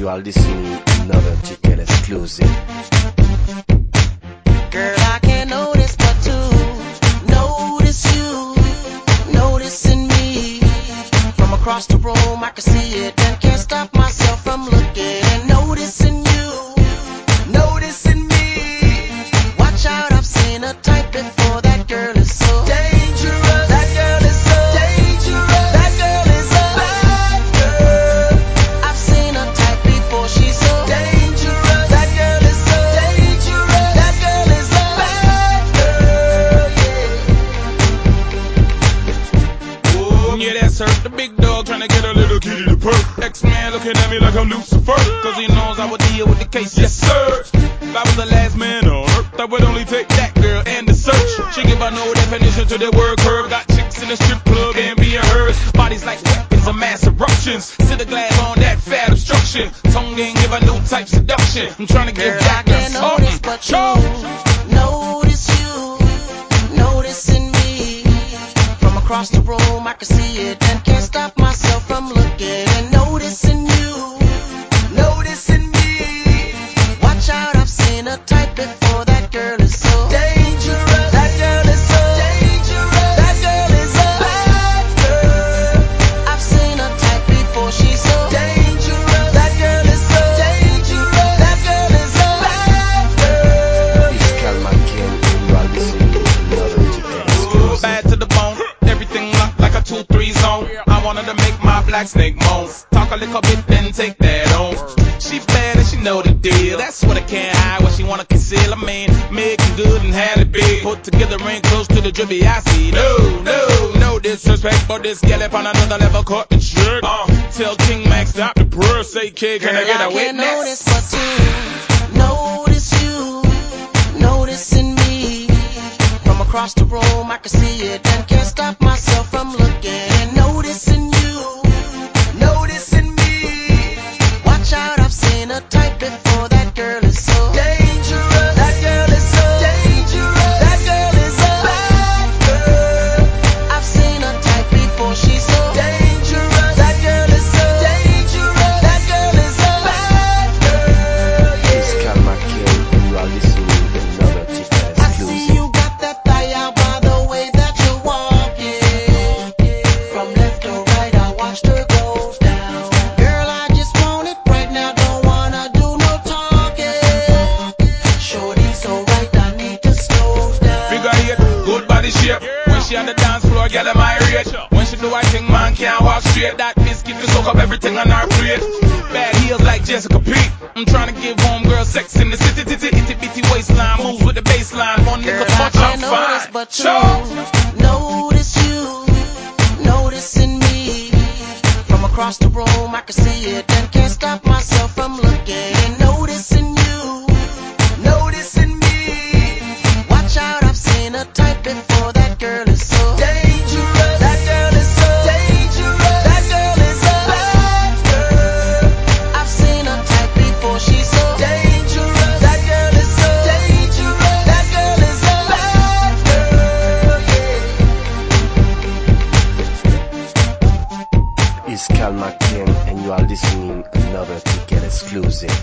you are listening another ticket exclusive. Girl, I can't notice but to notice you, noticing me. From across the room, I can see it and can't stop myself from looking and noticing you, noticing me. Watch out, I've seen a type before. That girl is so dangerous. That girl is so dangerous. That girl is a bad girl. I've seen a type before. She's so dangerous. That girl is so dangerous. That girl is a bad girl, yeah. Yeah, that's her, the big dog trying to get a little kitty to perk. X-Man looking at me like I'm Lucifer, cause he knows I would deal with the case, yes sir. If I was the last man on earth, I would only take that girl and the search. She give a no definition to the word curve. Got chicks in the strip club and being hers. Bodies like weapons of mass eruptions. Sit a glass on that fat obstruction. Tongue ain't give a new type seduction. I'm trying to give that girl something. But notice you, noticing me. From across the room, I can see it and can't stop myself from looking and noticing you, noticing me. Watch out, I've seen a type before. That girl is so dangerous. That girl is so dangerous. That girl is a bad girl. I've seen a type before. She's so dangerous. That girl is so dangerous. That girl is a bad girl. It's Calman King and you are listening another ticket exclusive. Bad to the bone, everything locked like a 2-3 zone. I wanted to make my black snake moan. Talk a little bit, then take that on. She bad and she know the deal. That's what I can't hide, what she wanna conceal. I mean, making good and had it big. Put together ain't close to the drippy I see. No disrespect, but this gal up on another level caught the trick. Tell King Max stop the prayer, say kid, can I get a I can't witness? notice but to notice you, noticing me. From across the room, I can see it and can't stop myself from looking and noticing you, noticing me. Watch out, I've seen a type before. That girl is so dangerous. That girl is so dangerous. That girl is a bad girl. I've seen a type before. She's so dangerous. That girl is so dangerous. That girl is a bad girl, yeah. It's Calman King and you are listening another ticket I see exclusive. you got that thigh out by the way that you're walking. From left to right, I watched her go down. Girl, I just want it right now, don't wanna do no talking. Shorty so right, I need to slow down. Figure eight, good body shape. When she on the dance floor, girl, am irate. When she do her thing, man can't walk straight. That biscuit to soak up everything on her plate. Bad heels like Jessica Pete. I'm trying to give homegirl sex in the city, itty bitty waistline. Moves with the baseline. One Girl, nigga I punch, I'm can't notice fine. but to notice you, noticing me. From across the room, I can see it and can't stop myself from looking and noticing you, noticing me. Watch out, I've seen a type before. That girl is so dangerous. That girl is so dangerous. That girl is a bad girl. I've seen a type before. She's so dangerous. That girl is so dangerous. That girl is a bad girl, yeah. It's Calman King and you are listening another ticket exclusive.